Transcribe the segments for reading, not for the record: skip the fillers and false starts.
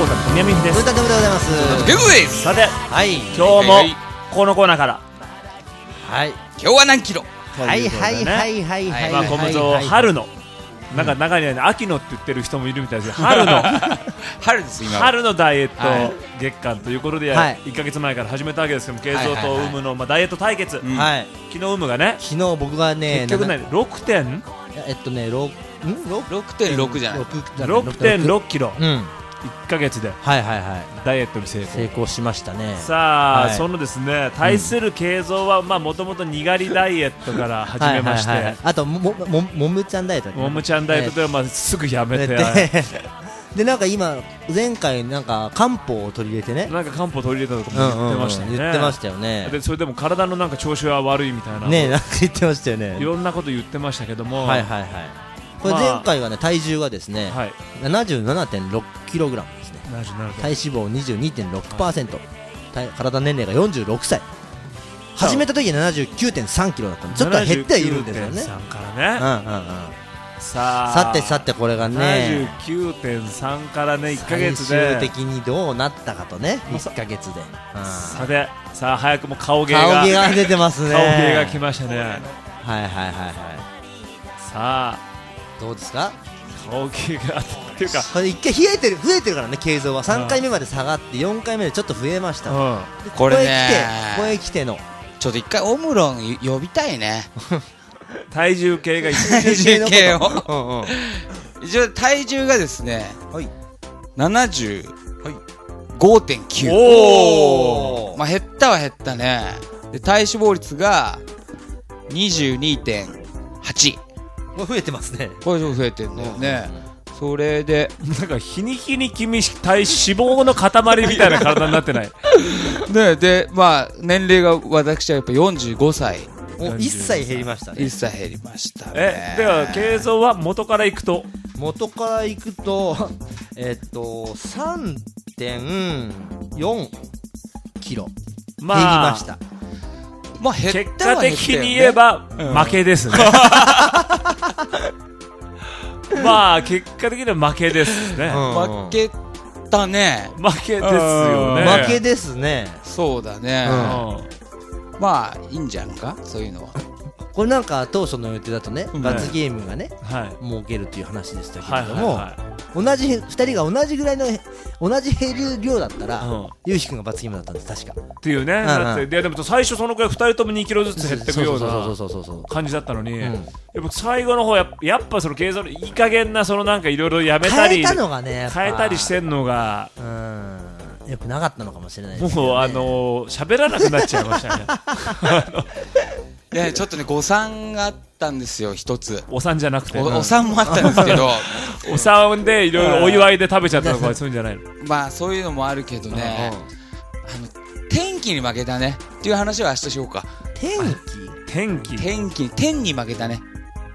コータの宮民です。 古田でございます。 ゲームです。 さて、 はい。 今日もこのコーナーから、 はい。 今日は何キロ。 はいはいはいはいはい。 まあ小室を春の、なんか中には秋のって言ってる人もいるみたいですけど、春の春です今。 春のダイエット月間ということで、 はい 1ヶ月前から始めたわけですけども、慶三とウムのダイエット対決。 はい。 昨日ウムがね、 昨日僕がね、 結局ね6点 6.6じゃない。 6.6キロうん。 1ヶ月ではいはいはい。 ダイエットに成功。 成功しましたね。 さあ、 はいそのですね対する慶三はもともとにがりダイエットから始めましはいはいはいて、 あともむちゃんダイエットね。 もむちゃんダイエットではまあすぐやめて、 でなんか今前回なんか漢方を取り入れてね。 なんか漢方取り入れたとかも言ってましたよね。 言ってましたよね。 でそれでも体のなんか調子は悪いみたいな、 ね、なんか言ってましたよね。 いろんなこと言ってましたけども、 はいはいはい。これ前回はね体重がですね、 はい、 77.6 キログラムですね。体脂肪 22.6%、体年齢が46歳。始めた時は 79.3 キロだったんでちょっと減ってはいるんですよね。 79.3からね。 さてこれがね 79.3 からね1ヶ月で最終的にどうなったかとね、1ヶ月で。 さあ早くも顔芸が出てますね。 顔芸が来ましたね。 はいはいはいはい。 さあどうですか顔芸がっていうか、 これ一回増えてるからね。慶三は3回目まで下がって4回目でちょっと増えました。 これね、 ここへ来てのちょっと一回オムロン呼びたいね。 体重計が体重計を一応体重がですね、75.9。 おー、 まあ減ったは減ったね。で体脂肪率が 22.8。 増えてますね。 これ増えてんだよね。それでなんか日に日に君体脂肪の塊みたいな体になってないね。でまあ年齢が私はやっぱ45歳。 1歳減りましたね。 1歳減りましたね。 では慶三は元からいくと 3.4 キロ減りました。 まあ結果的に言えば負けですね。まあ結果的には負けですね。 負けたね。 負けですよね。 負けですね。 そうだね。まあいいんじゃんかそういうのは。 これなんか当初の予定だとね、罰ゲームがね設けるという話でしたけれども、2人が同じぐらいの同じ減る量だったらゆうひくんが罰ゲームだったんです確かっていうね。だってでも最初そのくらい2人とも2キロずつ減っていくような感じだったのに、やっぱ最後の方やっぱその継三のいい加減なそのなんかいろいろやめたり変えたりしてんのがよくなかったのかもしれないですね。 もう喋らなくなっちゃいましたね。 ちょっとね誤算があったんですよ一つ。 お産じゃなくてお産もあったんですけどお産でいろいろお祝いで食べちゃったとかそういうんじゃないの。 まあそういうのもあるけどね、天気に負けたねっていう話は明日しようか。天に負けたね。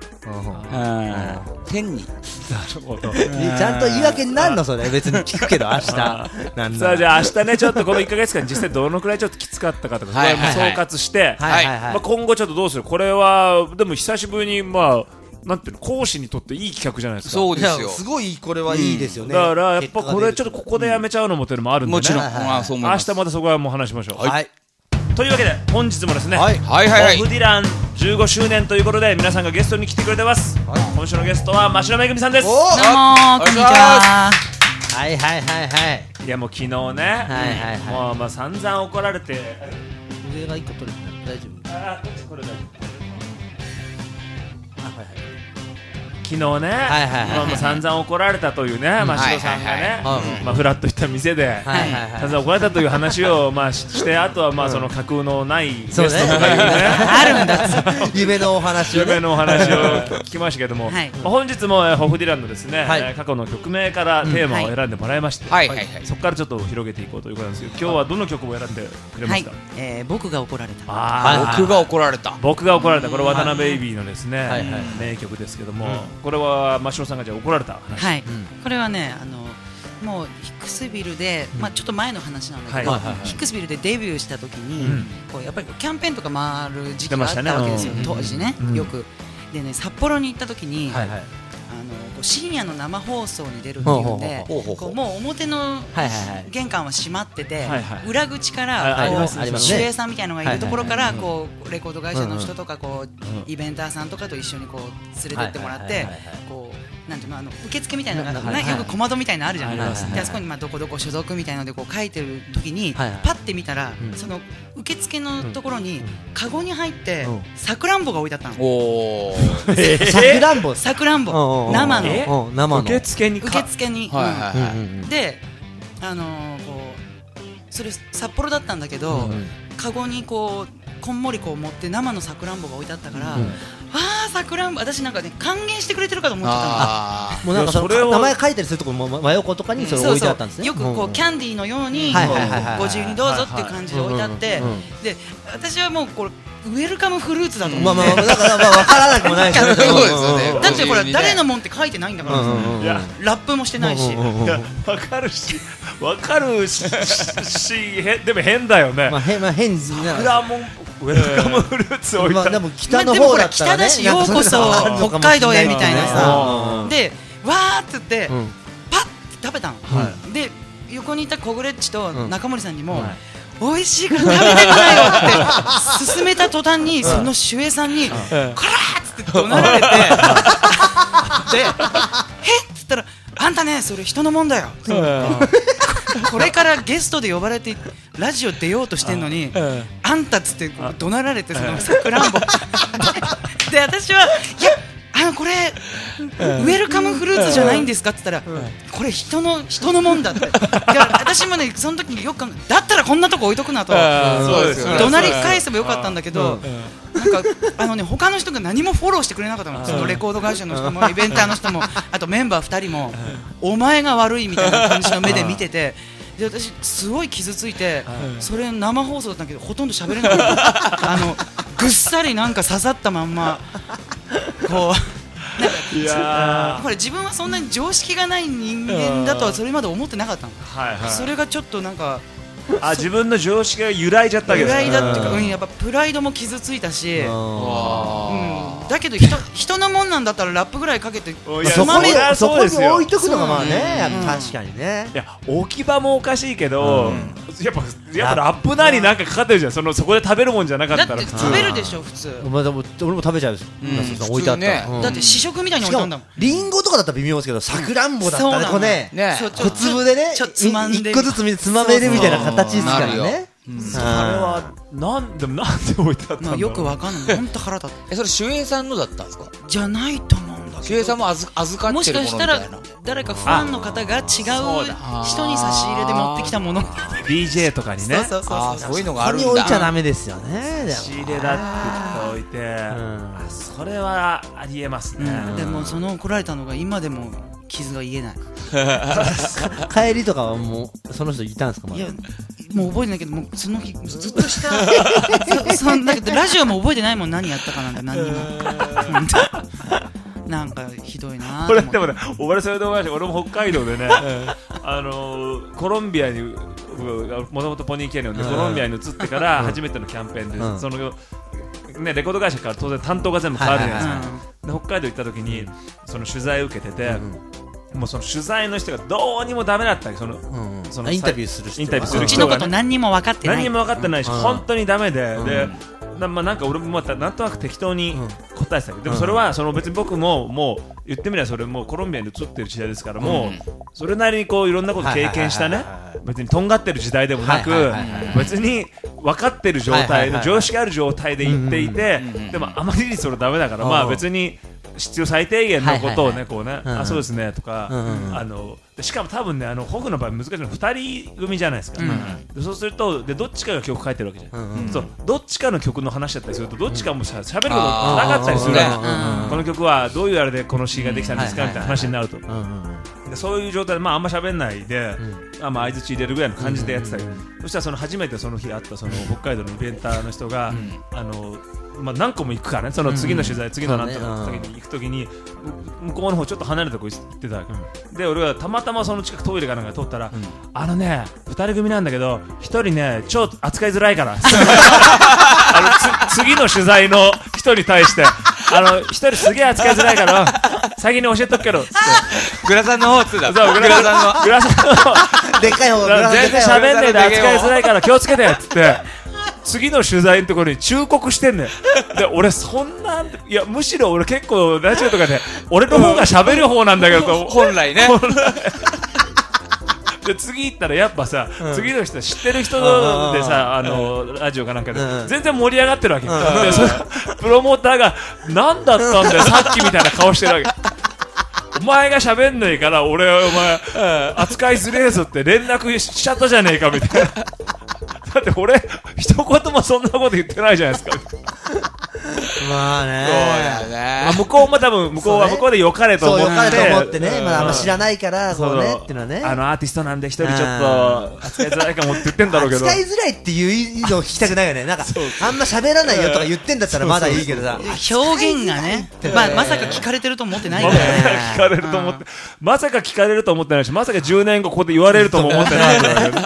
天に。 なるほど。 ちゃんと言い訳になるのそれ。別に聞くけど明日なんだ。 さあじゃあ明日ねちょっとこの1ヶ月間実際どのくらいちょっときつかったかとかそれも総括して今後ちょっとどうする。これはでも久しぶりになんていうの講師にとっていい企画じゃないですか。 そうですよ。 すごいこれはいいですよね。 だからやっぱこれちょっとここでやめちゃうのもっていうのもあるんでね。 もちろん。 明日またそこはもう話しましょう。 はい。 というわけで本日もですね、オフディラン15周年ということで皆さんがゲストに来てくれてます。今週のゲストは真城めぐみさんです。どうもこんにちは。 はいはいはいはい。 いやもう昨日ね、もう散々怒られて。 上が1個取れて大丈夫。 これ大丈夫。昨日ね、散々怒られたというね、真城さんがね、フラッと行った店で散々怒られたという話をして、あとはその架空のないゲストとかいうね、 あるんだ夢のお話を聞きましたけども、本日もホフディランのですね過去の曲名からテーマを選んでもらいまして、そこからちょっと広げていこうということなんですけど、今日はどの曲を選んでくれますか。 僕が怒られた。 僕が怒られた。 僕が怒られた。これ渡辺ベイビーのですね名曲ですけども、これは真城さんがじゃあ怒られた話。 はい、これはねもうヒックスビルで、ちょっと前の話なんだけど、ヒックスビルでデビューした時に、やっぱりキャンペーンとか回る時期があったわけですよ、当時ね、よくでね、札幌に行った時に、 深夜の生放送に出るっていうんで、もう表の玄関は閉まってて、裏口から守衛さんみたいなのがいるところからこうレコード会社の人とかこうイベンターさんとかと一緒にこう連れてってもらって、こうなんていうの受付みたいなのがよく小窓みたいなのあるじゃないですか。であそこにどこどこ所属みたいなのでこう書いてる時にパッて見たら、その受付のところにカゴに入ってさくらんぼが置いてあったの。さくらんぼ生の受付にでこうそれ札幌だったんだけど、カゴにこうこんもりこう持って生のさくらんぼが置いてあったから、さくらんぼ私なんかね歓迎してくれてるかと思ってたの。もうなんかそれ名前書いたりするとこ真横とかにそれ置いてあったんですね。 よくこうキャンディーのようにご自由にどうぞっていう感じで置いてあって、で私はもうこれウェルカムフルーツだと思って、 だから分からなくもないですけど、 だってこれ誰のもんって書いてないんだから、ラップもしてないし。 分かるしでも変だよね。 変なウェルカムフルーツ置いた。 でも北の方だったらね、 北だしようこそ北海道へみたいなさ。でわーって言ってパッて食べたの。で横にいたコグレッチと中森さんにも美味しいから食べてこないよって勧めた途端にその守衛さんにこらーっつって怒鳴られて、でえっつったらあんたねそれ人のもんだよ。これからゲストで呼ばれてラジオ出ようとしてんのにあんたっつって怒鳴られて、そのさくらんぼで私はいやこれウェルカムフルーツじゃないんですかって言ったら、これ人のもんだって。私もねその時によくだったらこんなとこ置いとくなと怒鳴り返せばよかったんだけど、なんか他の人が何もフォローしてくれなかったの。そのレコード会社の人もイベンターの人もあとメンバー2人もお前が悪いみたいな感じの目で見てて、で私すごい傷ついて、それ生放送だったけどほとんど喋れなかったぐっさりなんか刺さったまんまこういやこれ自分はそんなに常識がない人間だとはそれまで思ってなかったの。それがちょっとなんか自分の常識が揺らいじゃったわけです。 揺らいだっていうか、やっぱプライドも傷ついたし、だけど人のもんなんだったらラップぐらいかけてそこに置いとくのがまあね、確かにね。 いや置き場もおかしいけど、やっぱラップなりなんかかかってるじゃん。そこで食べるもんじゃなかったら。 だって食べるでしょ普通。 俺も食べちゃう。置いてあった。 だって試食みたいに置いたんだもん。 リンゴとかだったら微妙ですけど、さくらんぼだったらこうね、小粒でね一個ずつつまめるみたいな形ですからね。 あれはなんで置いてあったんだろう。 よくわかんない。本当腹立って。 それ守衛さんのだったんですか？ じゃないと思うんだけど。 守衛さんも預かってるものみたいな。もしかしたら誰かファンの方が違う人に差し入れで持ってきたもの。 DJ とかにね。 そういうのがあるんだ。 ここに置いちゃダメですよね。 差し入れだって置いて、それはありえますね。 でもその怒られたのが今でも傷が癒えない。 帰りとかはもうその人いたんですか？ いやもう覚えてないけど、もうその日ずっとしただけどラジオも覚えてないもん、何やったかなんて何にもなんかひどいな。 これでもね、俺それで思いました。俺も北海道でねコロンビアにもともとポニーキャニオンでコロンビアに移ってから初めてのキャンペーンで、そのね、レコード会社から当然担当が全部変わるじゃないですか。で北海道行った時にその取材を受けてて、もうその取材の人がどうにもダメだったり、そのインタビューする人がうちのこと何にも分かってない、 何にも分かってないし、本当にダメで、なんか俺もまたなんとなく適当に答えてたけど、でもそれはその別に僕ももう言ってみればそれもうコロンビアに移ってる時代ですから、もうそれなりにこういろんなこと経験したね、別にとんがってる時代でもなく、別に分かってる状態の常識ある状態で言っていて、でもあまりにそれダメだから、まあ別に必要最低限のことをね、こうね、あ、そうですねとか、しかも多分ね、ホフの場合難しいのは2人組じゃないですか。そうするとどっちかが曲書いてるわけじゃん。そう、どっちかの曲の話だったりすると、どっちかもしゃべることなかったりする。この曲はどういうあれでこの詩ができたんですかみたいな話になると、そういう状態であんま喋んないで、相づち入れるぐらいの感じでやってたけど、そしたらその初めてその日会ったその北海道のイベンターの人が、何個も行くからね、その次の取材、次のなんとかの時に行く時に向こうの方ちょっと離れたとこ行ってたわけ。で俺はたまたまその近くトイレかなんか通ったら、2人組なんだけど1人ね超扱いづらいから次の取材の人に対して1人すげえ扱いづらいから先に教えとくけど、つって。 グラさんの方っつうだ。 そう、グラさんの。 でっかい方、 全然喋んねえで扱いづらいから気をつけて、つって。次の取材のところに忠告してんねん。で、俺そんな、いや、むしろ俺結構ラジオとかで、俺の方が喋る方なんだけど、 本来ね。 で次行ったらやっぱさ、次の人知ってる人でさ、ラジオかなんかで、全然盛り上がってるわけ。でそのプロモーターが何だったんだよさっきみたいな顔してるわけ。お前が喋んねえから俺お前扱いづれえぞって連絡しちゃったじゃねえかみたいな。だって俺一言もそんなこと言ってないじゃないですか。 まあね。 そうだね。 向こうも多分向こうは向こうで良かれと思って、 そう良かれと思ってね、まあ知らないからこうねっていうのはね。 アーティストなんで一人ちょっと扱いづらいかもって言ってんだろうけど。 扱いづらいっていうのを聞きたくないよね。なんかあんま喋らないよとか言ってんだったらまだいいけどさ。 表現がね、まさか聞かれてると思ってないからね。 聞かれると思って、まさか聞かれると思ってないし、まさか10年後ここで言われるとも思ってないからね。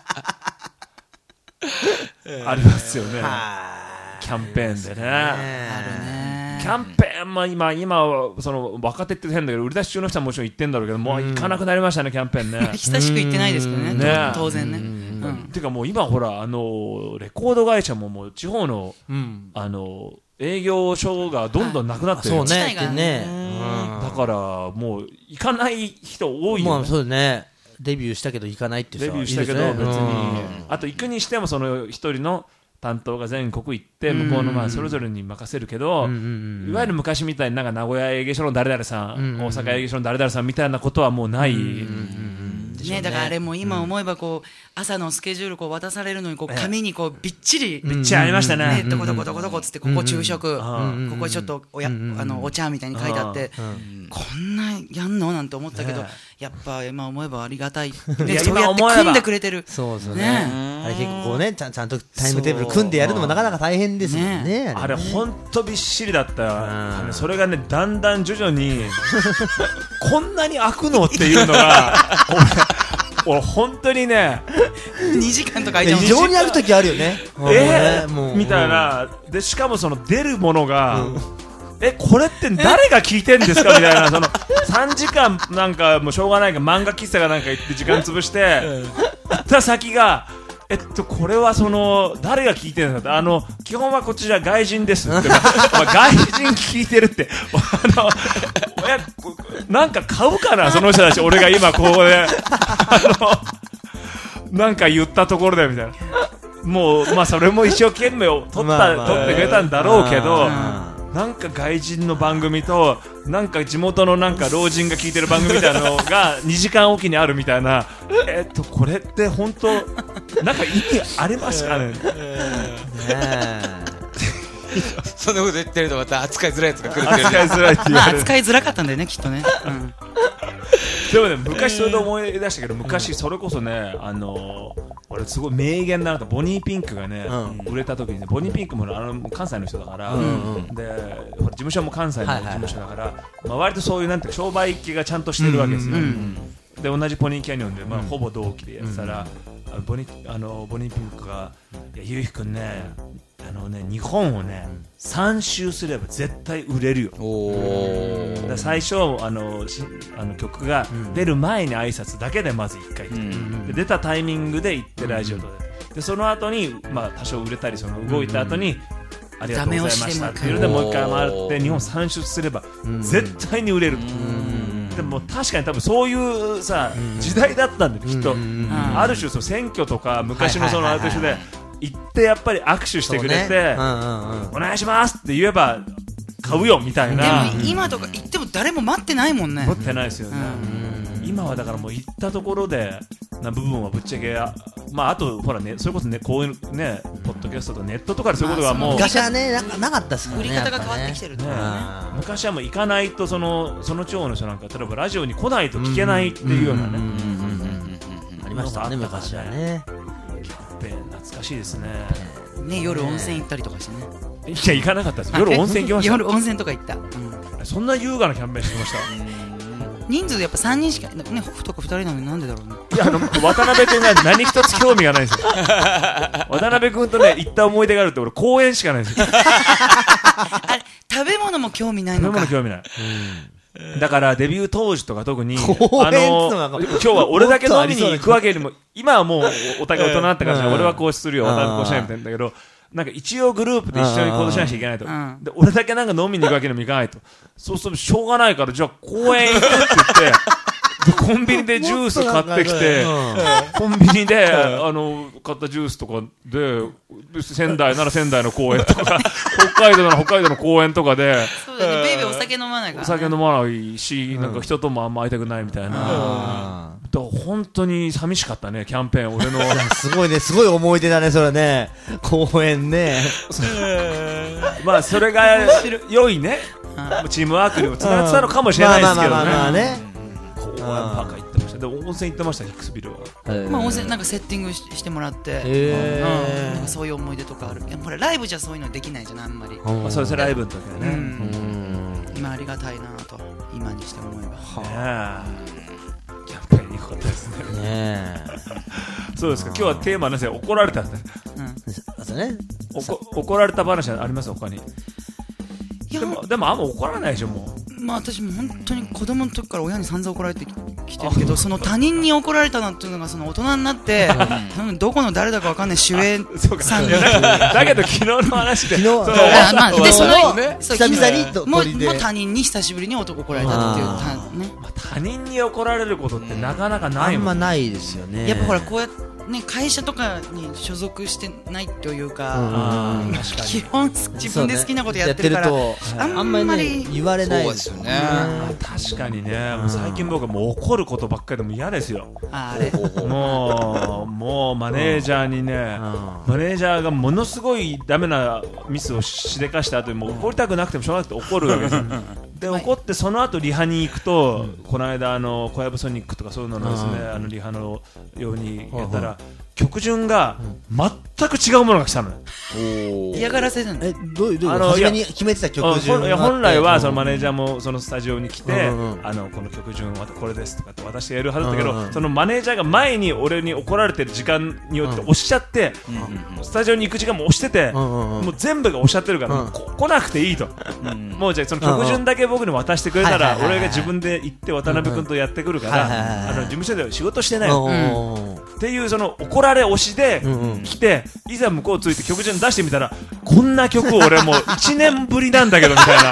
ありますよね。キャンペーンでね。あるね。キャンペーン、まあ今その若手って変だけど、売り出し中の人はもちろん行ってんだろうけど、もう行かなくなりましたねキャンペーンね。 久しく行ってないですけどね。当然ね。 ていうかもう今ほらレコード会社ももう地方の営業所がどんどんなくなってる。 そうね。 だからもう行かない人多いよね。 まあそうね。デビューしたけど行かないってさ。 デビューしたけど別に、あと行くにしてもその一人の担当が全国行って向こうのまあそれぞれに任せるけど、いわゆる昔みたいになんか名古屋営業所の誰々さん、大阪営業所の誰々さんみたいなことはもうない。 ね、だからあれも今思えばこう朝のスケジュールこう渡されるのにこう紙にこうびっちりありましたね。 どこどこどこどこつってここ昼食、ここちょっとお茶みたいに書いてあって、こんなやんのなんて思ったけど、やっぱ今思えばありがたい。そうやって組んでくれてる。 そうそうね。あれ結構こうねちゃんとタイムテーブル組んでやるのもなかなか大変ですもんね。 あれ本当びっしりだったよ。それがねだんだん徐々にこんなに開くのっていうのが俺本当にね 2時間とか空いちゃう。 非常に開く時あるよね。 みたいな。でしかもその出るものがこれって誰が聞いてんですかみたいな。その3時間なんかもうしょうがないから漫画喫茶がなんか行って時間潰して行った先がこれはその誰が聞いてるんだって、基本はこちら外人ですって、外人聞いてるってなんか買うかなその人たち。俺が今ここでなんか言ったところでみたいな。もうまあそれも一生懸命取ってくれたんだろうけど、なんか外人の番組となんか地元のなんか老人が聞いてる番組みたいなのが2時間おきにあるみたいな。これって本当なんか意味ありますかね。 そんなこと言ってるとまた扱いづらいやつが来る。 扱いづらいって言われる。 扱いづらかったんだよねきっとね。 でもね昔それで思い出したけど、昔それこそね俺すごい名言だなと。ボニーピンクがね売れた時にね、ボニーピンクも関西の人だから、で事務所も関西の事務所だから、まあ割とそういうなんていうか商売気がちゃんとしてるわけですよ。で同じポニーキャニオンでまあほぼ同期でやってたら、ボニーピンクが「いやゆうひくんね日本をね3周すれば絶対売れるよ」。だ最初曲が出る前に挨拶だけでまず1回で出たタイミングで行ってラジオとでその後にまあ多少売れたりその動いた後にありがとうございましたっていうのでもう一回回って日本3周すれば絶対に売れる。でも確かに多分そういうさ時代だったんだよきっと。ある種その選挙とか昔のそのある種で行ってやっぱり握手してくれてお願いしますって言えば買うよみたいな。 でも今とか行っても誰も待ってないもんね。 待ってないですよね。今はだからもう行ったところでな部分はぶっちゃけまああとほらねそれこそねこういうねポッドキャストとかネットとかでそういうことがもう昔はねなかったですからね。 売り方が変わってきてるね。 昔はもう行かないとその地方の人なんか例えばラジオに来ないと聞けないっていうようなねありましたね昔はね。 キャンペーン懐かしいですね。 夜温泉行ったりとかしてね。 いや行かなかったです。夜温泉行きました。 夜温泉とか行った。 そんな優雅なキャンペーンしてました。 人数やっぱ3人しかね、北斗か2人なのになんでだろうね。 いや渡辺君が何一つ興味がないんですよ。渡辺君とね行った思い出があるって俺公園しかないんですよ。 あれ食べ物も興味ないのか。 食べ物興味ない。 だからデビュー当時とか特に今日は俺だけ飲みに行くわけよりも今はもうお互い大人になったから俺はこうするよ渡辺こうしないみたいなんだけどなんか一応グループで一緒に行動しなきゃいけないとで俺だけなんか飲みに行くわけにもいかないとそうするとしょうがないからじゃあ公園行くって言ってコンビニでジュース買ってきて、コンビニで買ったジュースとかで仙台なら仙台の公園とか北海道なら北海道の公園とかでそうだねベイビーお酒飲まないから、ね、 お酒飲まないし、なんか人ともあんま会いたくないみたいな、本当に寂しかったねキャンペーン俺のすごいねすごい思い出だねそれね公園ねまあそれが良いねチームワークにもつながってたのかもしれないですけどね公園ばっか行ってましたで温泉行ってましたキックスビルは、 まあ温泉なんかセッティングしてもらってなんかそういう思い出とかあるやっぱりライブじゃそういうのできないじゃんあんまりそうですライブの時はね今ありがたいなと今にして思えばキャンペーンに良かったですねそうですか今日はテーマなぜ怒られたんだ怒られた話あります他にでもあんま怒らないでしょもうまあ私も本当に子供の時から親に散々怒られてきてるけどその他人に怒られたなっていうのがその大人になってどこの誰だか分かんない主演さんにだけど昨日の話で久々にもう他人に久しぶりに怒られたっていう他人に怒られることってなかなかないもんあんまないですよねやっぱほらこうやってね、会社とかに所属してないというか、基本自分で好きなことやってるから、あんまり言われないですよね。 確かにね、最近僕はもう怒ることばっかりでも嫌ですよ。もうマネージャーにね、マネージャーがものすごいダメなミスをしでかした後にもう怒りたくなくてもしょうがなくて怒るわけですよ。で怒ってその後リハに行くと、この間小籔ソニックとかそういうののですね、リハのようにやったら曲順が全く違うものが来たの。 嫌がらせじゃない。 どういう初めに決めてた曲順が本来はそのマネージャーもそのスタジオに来て、この曲順はこれですとかって私がやるはずだったけど、そのマネージャーが前に俺に怒られてる時間によって押しちゃって、スタジオに行く時間も押してて、もう全部が押しちゃってるから、来なくていいと。もうじゃあその曲順だけ僕に渡してくれたら、俺が自分で行って渡辺君とやってくるから、事務所では仕事してないっていうその怒られ押しで来て、いざ向こうついて曲順出してみたら、こんな曲俺もう1年ぶりなんだけどみたい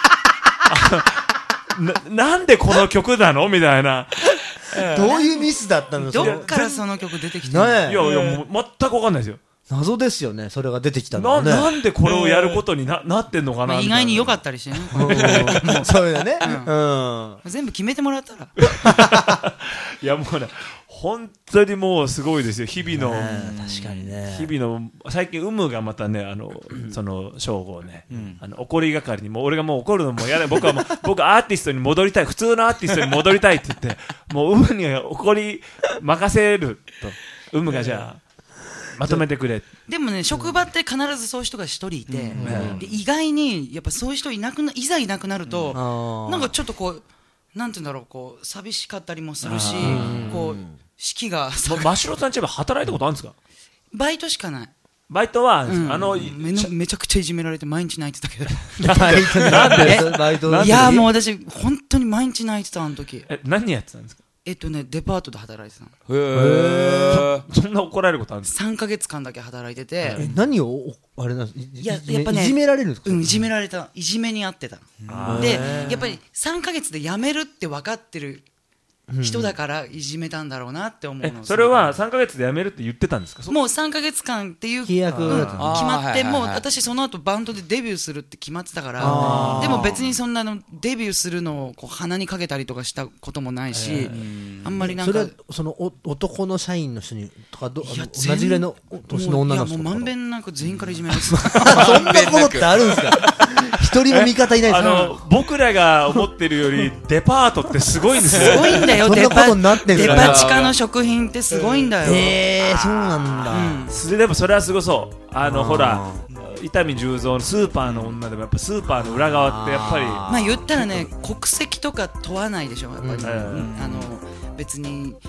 ななんでこの曲なのみたいな。 どういうミスだったの？ どっからその曲出てきたの？ いやもう全く分かんないですよ。 謎ですよね、それが出てきたのね。 なんでこれをやることに なってんのかな、 意外に良かったりしてね。 そうだね、 全部決めてもらったらいやもうね本当にもうすごいですよ日々の、 確かにね、 日々の最近がまたねその称号ね、怒り係にもう俺がもう怒るのも嫌で僕はもう僕アーティストに戻りたい、普通のアーティストに戻りたいって言ってもうには怒り任せるとがじゃあまとめてくれ。 でもね、職場って必ずそういう人が一人いて、で意外にやっぱそういう人いざいなくなるとなんかちょっとこうなんて言うんだろう、こう寂しかったりもするし、こう士気が真城さんちは働いたことあるんですか？ バイトしかない。 バイトは、 めちゃくちゃいじめられて毎日泣いてたけどバイトいやもう私本当に毎日泣いてたあの時。 何やってたんですか？ デパートで働いてたの。 そんな怒られることあるんですか ？3ヶ月間だけ働いてて。 何をあれなんですか？ やっぱね、 いじめられるんですか？ いじめられた。いじめにあってた。でやっぱり3ヶ月で辞めるって分かってる人だからいじめたんだろうなって思うの。 それは3ヶ月で辞めるって言ってたんですか？ もう3ヶ月間っていう契約決まって、もう私その後バンドでデビューするって決まってたから、でも別にそんなのデビューするのをこう鼻にかけたりとかしたこともないし、あんまりなんかそれはその男の社員の人にとか同じぐらいの年の女の人とか、 もうまんべんなく全員からいじめられてた。そんなことってあるんですか？一人も味方いないですか？ 僕らが思ってるよりデパートってすごいんですよ。 すごいんだよ。 そんなことになってデパ地下の食品ってすごいんだよ。 そうなんだ。 でもそれはすごそう。ほら伊丹十三のスーパーの女でもやっぱスーパーの裏側ってやっぱりまあ言ったらね、国籍とか問わないでしょやっぱり。別に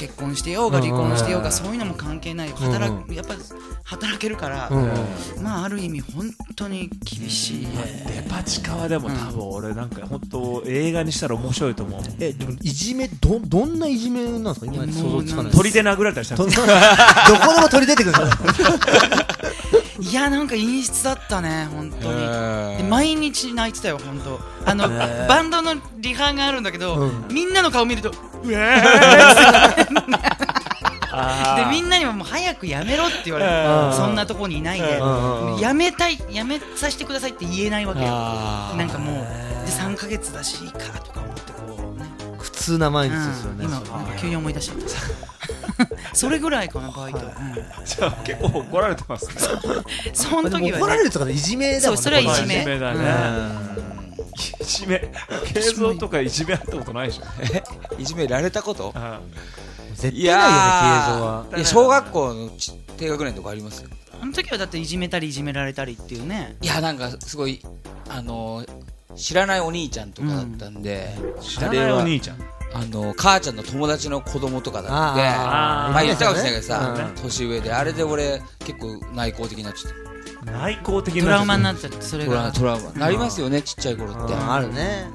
結婚してようが離婚してようがそういうのも関係ない。やっぱ働けるから、まあある意味本当に厳しい。 デパ地下はでも多分俺なんか本当映画にしたら面白いと思う。 でもいじめどんな、いじめなんですか？今想像つかない。 鳥で殴られたりしたんですか？ どこでも鳥出てくるんですか？ いやなんか陰湿だったね本当に。で毎日泣いてたよ本当。バンドのリハがあるんだけど、みんなの顔見るとうわーでみんなにももう早くやめろって言われる。そんなとこにいないでやめさせてくださいって言えないわけよ。なんかもうで3ヶ月だしいいかとか思ってこうね。 苦痛な毎日ですよね。 今なんか急に思い出しちゃったそれぐらいかなバイト。 じゃあ結構怒られてますね。 その時は怒られるとかいじめだもんね。 それはいじめ。 いじめだね。いじめ、慶三とかいじめあったことないでしょ？ いじめられたこと？ 絶対ないよね、慶三は。 いや小学校の低学年とかありますよ。 あの時はだっていじめたりいじめられたりっていうね。 いやなんかすごい知らないお兄ちゃんとかだったんで、 知らないお兄ちゃん、 母ちゃんの友達の子供とかだったんで、まあ言ったかもしれないけどさ、年上であれで俺結構内向的になっちゃった。 内向的トラウマになっちゃって。それがトラウマなりますよね、ちっちゃい頃って。 あるね。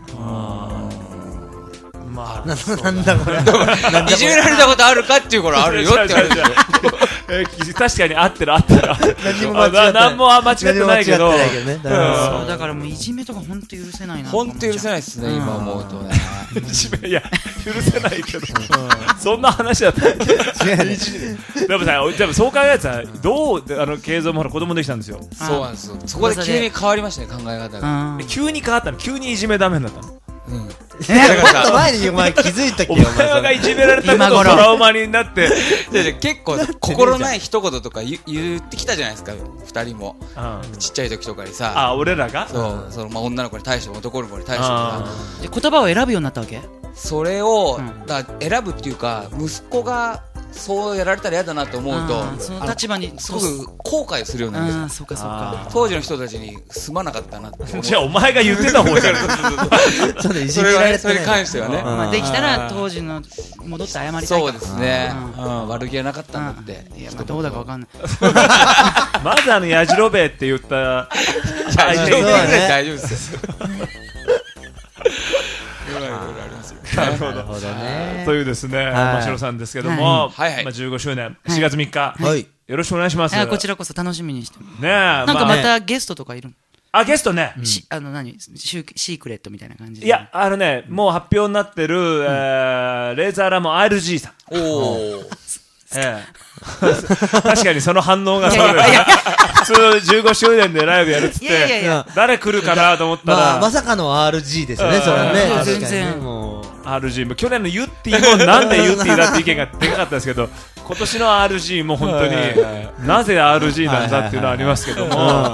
まあなんだこれ。 いじめられたことあるかっていう頃あるよって言われて確かに合ってる何も間違ってないけど。 だからもういじめとか本当許せないな。 本当許せないですね今思うとね。 いじめいや許せないけどそんな話だった。でもさそう考えたらどう慶三も子供できたんですよ。 そうなんですよ。そこで急に変わりましたね考え方が。 急に変わったの？急にいじめダメになったの？ もっと前にお前気づいたっけ？お前がいじめられたことトラウマになって結構心ない一言とか言ってきたじゃないですか二人も。ちっちゃい時とかにさ。 俺らが？ そうまあ女の子に対しても男の子に対してもさ。 言葉を選ぶようになったわけ？ それを選ぶっていうか息子がそうやられたら嫌だなと思うとその立場にすごく後悔するようになるんですよ。 そうかそうか。 当時の人たちにすまなかったなって。 じゃあお前が言ってた方じゃないそれに関してはね。 できたら当時の戻って謝りたい。 そうですね。悪気はなかったんだって。 いやどうだかわかんない。 まずやじろべえって言った大丈夫ですよ。 なるほどね。というですね、真城さんですけども、15周年4月3日よろしくお願いします。 こちらこそ楽しみにしてます。 ね、 なんかまたゲストとかいるの？ ゲストね。 何シークレットみたいな感じで。 いやもう発表になってるレーザーラモン RG さん。確かにその反応がそうだよね。普通15周年でライブやるっつって誰来るかなと思ったらまさかの RG ですよね。それはね。 全然 RG も去年のユッティもなんでユッティだって意見がでかかったですけど、今年の RG も本当になぜ RG なんだっていうのはありますけども、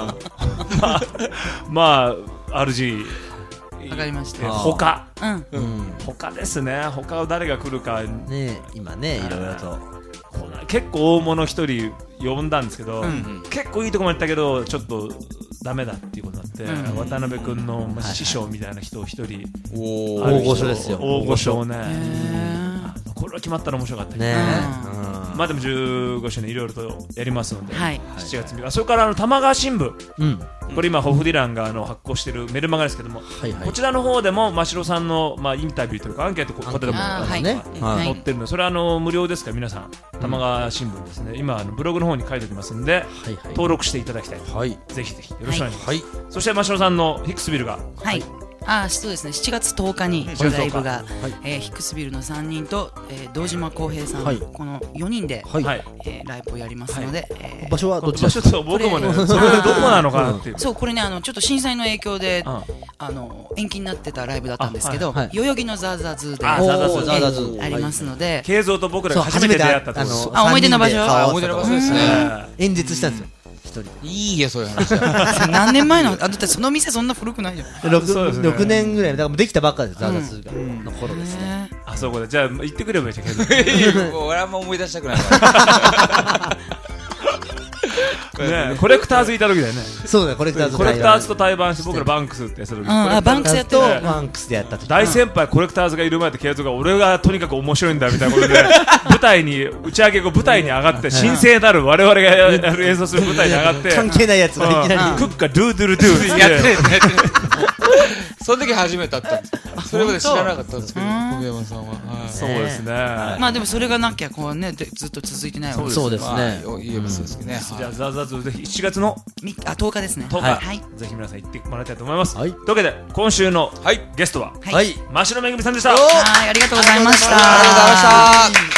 まあ RG わかりました。 他ですね。他は誰が来るかね、今ねいろいろと結構大物一人呼んだんですけど、結構いいとこまで行ったけどちょっとダメだっていうことになって、渡辺君の師匠みたいな人を一人、 大御所ですよ。 大御所をね、これは決まったら面白かったね。まあでも15周年いろいろとやりますので、7月3日。それから玉川新聞、これ今ホフディランが発行しているメルマガですけども、こちらの方でも真城さんのインタビューというかアンケートこでも載ってるので、それは無料ですから皆さん玉川新聞ですね、今ブログの方に書いておきますので登録していただきたい。ぜひぜひよろしくお願いします。そして真城さんのヒックスビルがそうですね、7月10日にライブがヒックスビルの3人と堂島康平さん、この4人でライブをやりますので、 場所はどっちですか？ 僕もねそれどこなのかなっていう。 そう、これねちょっと震災の影響で延期になってたライブだったんですけど、代々木のザーザーズでありますので、 慶三と僕らが初めて出会ったと思い出の場所ですね。 演説したんですよ。 いいよそういう話。 何年前のだってその店そんな古くないよ。 6年ぐらいだからできたばっかです。ザーザーズの頃ですね。 そうこでじゃあ行ってくればいいじゃん。 俺はもう思い出したくない。 コレクターズいた時だよね。 そうだよ、コレクターズ。 コレクターズと対バンして僕らバンクスってやった時。 バンクスやってバンクスでやった時。 大先輩コレクターズがいる前でケイトが俺がとにかく面白いんだみたいなことで舞台に打ち上げ後舞台に上がって神聖なる我々がやる演奏する舞台に上がって関係ないやつがいきなりクッカドゥードゥルドゥーやってるその時初めて会ったんです。それまで知らなかったんですけど、小宮山さんは。 そうですね。 まあでもそれがなきゃこうねずっと続いてないわけそうですね。 言えばそうですね。 じゃあザザズぜひ7月の 10日ですね。 10日ぜひ皆さん行ってもらいたいと思います。というわけで今週のゲストは真城めぐみさんでした。 はい、ありがとうございました。 ありがとうございました。